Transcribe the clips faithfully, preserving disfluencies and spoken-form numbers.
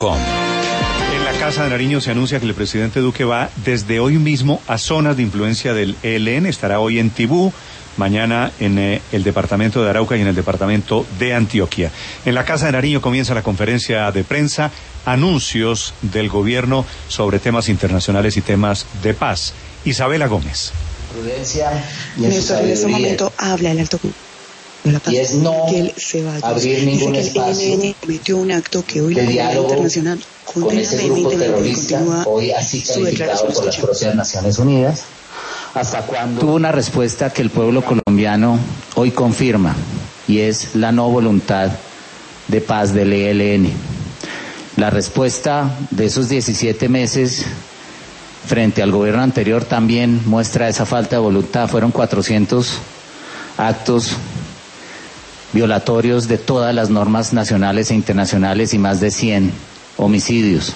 En la Casa de Nariño se anuncia que el presidente Duque va desde hoy mismo a zonas de influencia del E L N. Estará hoy en Tibú, mañana en eh, el departamento de Arauca y en el departamento de Antioquia. En la Casa de Nariño comienza la conferencia de prensa, anuncios del gobierno sobre temas internacionales y temas de paz. Isabela Gómez. Prudencia y en, Néstor, en este momento habla el alto y es no que él se vaya. abrir ningún Dice que el espacio E L N cometió un acto que hoy de la comunidad diálogo internacional con ese grupo terrorista, hoy así calificado por las propias Naciones Unidas. ¿Hasta cuándo? Tuvo una respuesta que el pueblo colombiano hoy confirma, y es la no voluntad de paz del E L N. La respuesta de esos diecisiete meses frente al gobierno anterior también muestra esa falta de voluntad. Fueron cuatrocientos actos violatorios de todas las normas nacionales e internacionales y más de cien homicidios.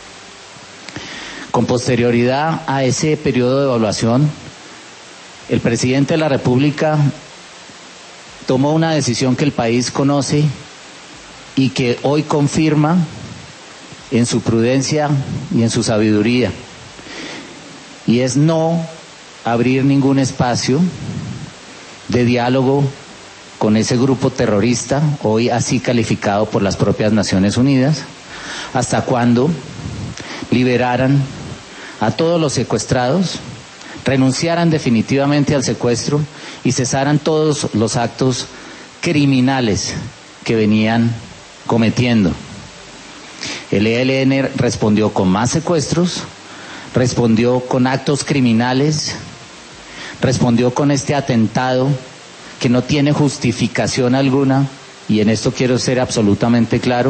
Con posterioridad a ese periodo de evaluación, el presidente de la República tomó una decisión que el país conoce y que hoy confirma en su prudencia y en su sabiduría, y es no abrir ningún espacio de diálogo con ese grupo terrorista, hoy así calificado por las propias Naciones Unidas, hasta cuando liberaran a todos los secuestrados, renunciaran definitivamente al secuestro y cesaran todos los actos criminales que venían cometiendo. El E L N respondió con más secuestros, respondió con actos criminales, respondió con este atentado que no tiene justificación alguna, y en esto quiero ser absolutamente claro,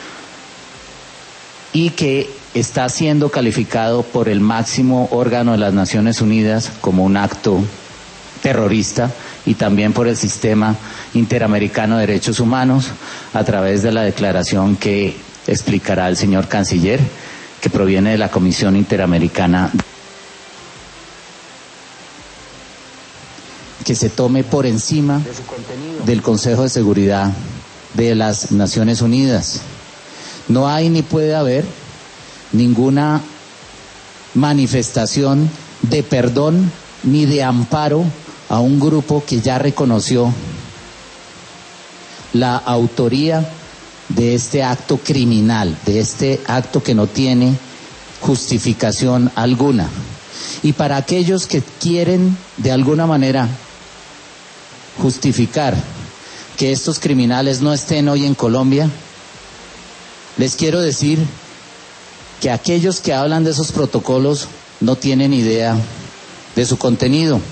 y que está siendo calificado por el máximo órgano de las Naciones Unidas como un acto terrorista, y también por el Sistema Interamericano de Derechos Humanos a través de la declaración que explicará el señor canciller, que proviene de la Comisión Interamericana, que se tome por encima del Consejo de Seguridad de las Naciones Unidas. No hay ni puede haber ninguna manifestación de perdón ni de amparo a un grupo que ya reconoció la autoría de este acto criminal, de este acto que no tiene justificación alguna. Y para aquellos que quieren de alguna manera justificar que estos criminales no estén hoy en Colombia, les quiero decir que aquellos que hablan de esos protocolos no tienen idea de su contenido.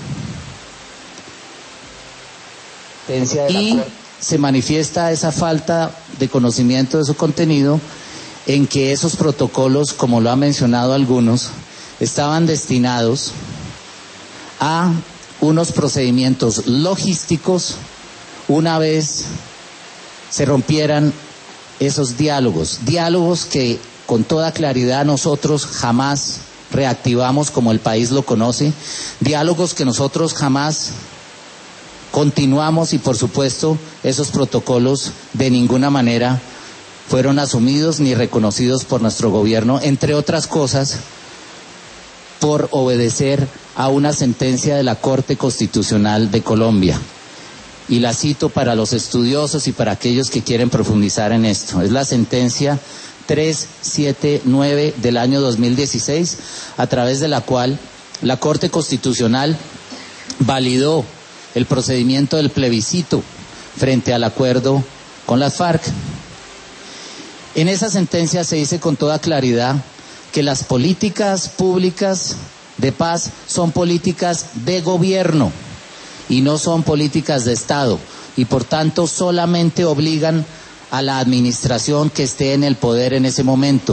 Y se manifiesta esa falta de conocimiento de su contenido en que esos protocolos, como lo han mencionado algunos, estaban destinados a unos procedimientos logísticos una vez se rompieran esos diálogos, diálogos que con toda claridad nosotros jamás reactivamos como el país lo conoce, diálogos que nosotros jamás continuamos, y por supuesto esos protocolos de ninguna manera fueron asumidos ni reconocidos por nuestro gobierno, entre otras cosas por obedecer a una sentencia de la Corte Constitucional de Colombia. Y la cito para los estudiosos y para aquellos que quieren profundizar en esto. Es la sentencia trescientos setenta y nueve del año dos mil dieciséis, a través de la cual la Corte Constitucional validó el procedimiento del plebiscito frente al acuerdo con las FARC. En esa sentencia se dice con toda claridad que las políticas públicas de paz son políticas de gobierno y no son políticas de Estado, y por tanto solamente obligan a la administración que esté en el poder en ese momento.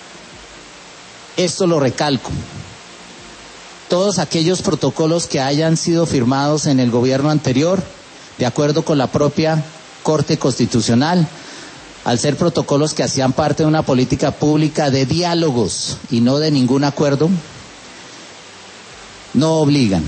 Esto lo recalco. Todos aquellos protocolos que hayan sido firmados en el gobierno anterior, de acuerdo con la propia Corte Constitucional, al ser protocolos que hacían parte de una política pública de diálogos y no de ningún acuerdo, no obligan.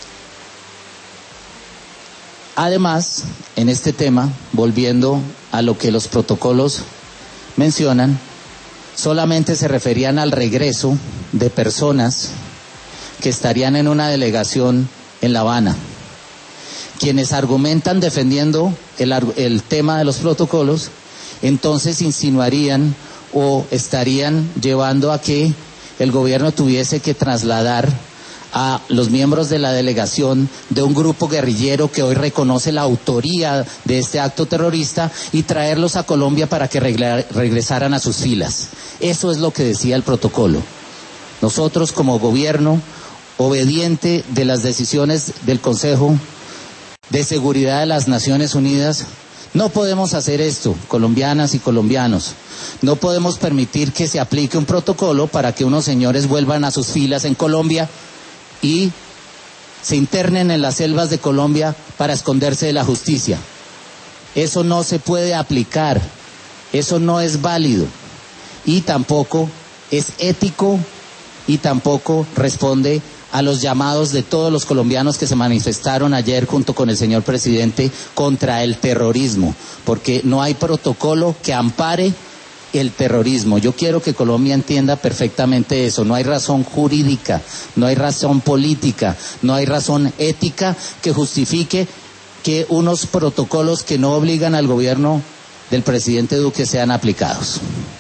Además, en este tema, volviendo a lo que los protocolos mencionan, solamente se referían al regreso de personas que estarían en una delegación en La Habana. Quienes argumentan defendiendo el, el tema de los protocolos, entonces insinuarían o estarían llevando a que el gobierno tuviese que trasladar a los miembros de la delegación de un grupo guerrillero que hoy reconoce la autoría de este acto terrorista y traerlos a Colombia para que regresaran a sus filas. Eso es lo que decía el protocolo. Nosotros, como gobierno obediente de las decisiones del Consejo de Seguridad de las Naciones Unidas, no podemos hacer esto, colombianas y colombianos. No podemos permitir que se aplique un protocolo para que unos señores vuelvan a sus filas en Colombia y se internen en las selvas de Colombia para esconderse de la justicia. Eso no se puede aplicar, eso no es válido y tampoco es ético y tampoco responde a los llamados de todos los colombianos que se manifestaron ayer junto con el señor presidente contra el terrorismo, porque no hay protocolo que ampare el terrorismo. Yo quiero que Colombia entienda perfectamente eso. No hay razón jurídica, no hay razón política, no hay razón ética que justifique que unos protocolos que no obligan al gobierno del presidente Duque sean aplicados.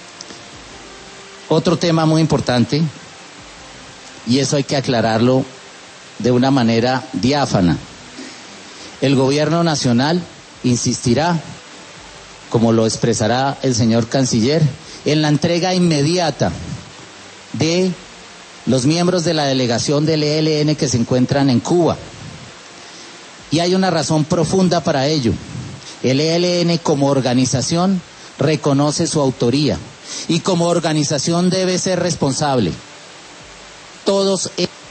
Otro tema muy importante, y eso hay que aclararlo de una manera diáfana. El gobierno nacional insistirá, como lo expresará el señor canciller, en la entrega inmediata de los miembros de la delegación del E L N que se encuentran en Cuba. Y hay una razón profunda para ello. El E L N como organización reconoce su autoría y como organización debe ser responsable. Todos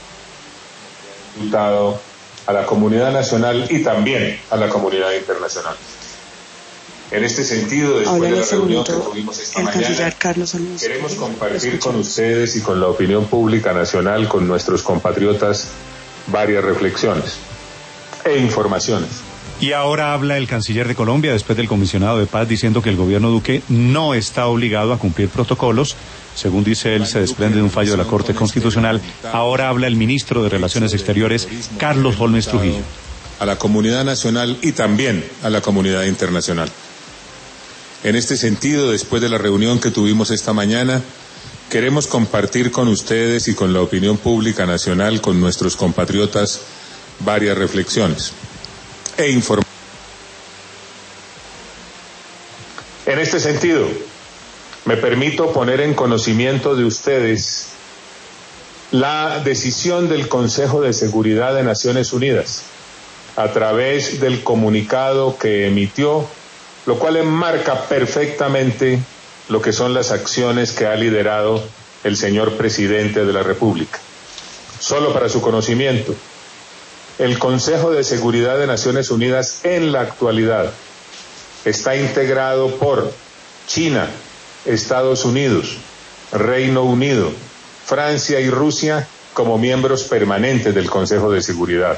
a la comunidad nacional y también a la comunidad internacional. En este sentido, después de la reunión que tuvimos esta mañana, queremos compartir con ustedes y con la opinión pública nacional, con nuestros compatriotas, varias reflexiones e informaciones. Y ahora habla el canciller de Colombia, después del comisionado de paz, diciendo que el gobierno Duque no está obligado a cumplir protocolos. Según dice él, se desprende de un fallo de la Corte Constitucional. Ahora habla el ministro de Relaciones Exteriores, Carlos Holmes Trujillo. A la comunidad nacional y también a la comunidad internacional. En este sentido, después de la reunión que tuvimos esta mañana, queremos compartir con ustedes y con la opinión pública nacional, con nuestros compatriotas, varias reflexiones e informaciones. En este sentido, me permito poner en conocimiento de ustedes la decisión del Consejo de Seguridad de Naciones Unidas a través del comunicado que emitió, lo cual enmarca perfectamente lo que son las acciones que ha liderado el señor presidente de la República. Solo para su conocimiento, el Consejo de Seguridad de Naciones Unidas en la actualidad está integrado por China, Estados Unidos, Reino Unido, Francia y Rusia como miembros permanentes del Consejo de Seguridad.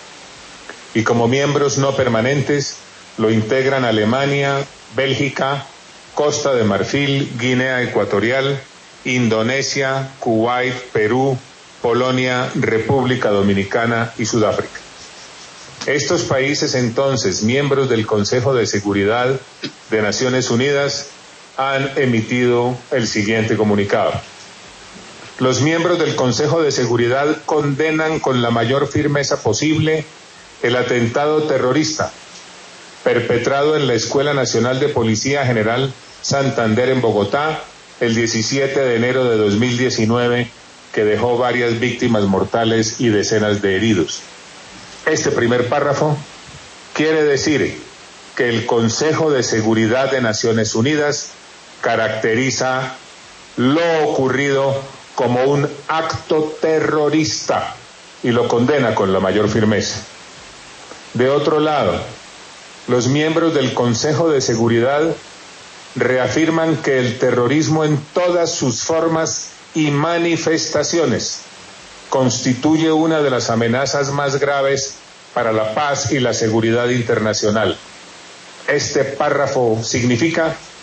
Y como miembros no permanentes lo integran Alemania, Bélgica, Costa de Marfil, Guinea Ecuatorial, Indonesia, Kuwait, Perú, Polonia, República Dominicana y Sudáfrica. Estos países, entonces, miembros del Consejo de Seguridad de Naciones Unidas, han emitido el siguiente comunicado. Los miembros del Consejo de Seguridad condenan con la mayor firmeza posible el atentado terrorista perpetrado en la Escuela Nacional de Policía General Santander en Bogotá el diecisiete de enero de dos mil diecinueve, que dejó varias víctimas mortales y decenas de heridos. Este primer párrafo quiere decir que el Consejo de Seguridad de Naciones Unidas caracteriza lo ocurrido como un acto terrorista y lo condena con la mayor firmeza. De otro lado, los miembros del Consejo de Seguridad reafirman que el terrorismo en todas sus formas y manifestaciones constituye una de las amenazas más graves para la paz y la seguridad internacional. Este párrafo significa que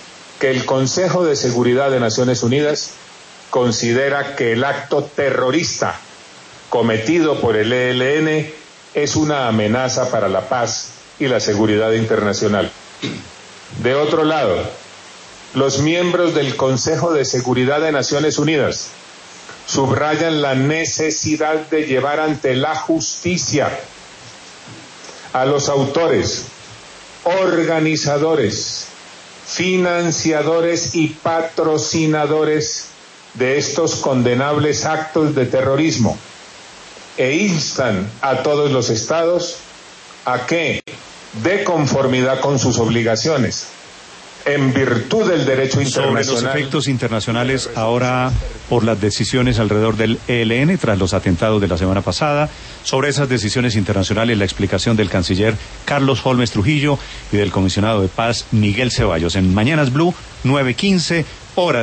que el Consejo de Seguridad de Naciones Unidas considera que el acto terrorista cometido por el E L N es una amenaza para la paz y la seguridad internacional. De otro lado, los miembros del Consejo de Seguridad de Naciones Unidas subrayan la necesidad de llevar ante la justicia a los autores, organizadores, financiadores y patrocinadores de estos condenables actos de terrorismo e instan a todos los estados a que, de conformidad con sus obligaciones, en virtud del derecho internacional. Sobre los efectos internacionales ahora por las decisiones alrededor del E L N tras los atentados de la semana pasada, sobre esas decisiones internacionales la explicación del canciller Carlos Holmes Trujillo y del comisionado de paz Miguel Ceballos en Mañanas Blue nueve quince hora.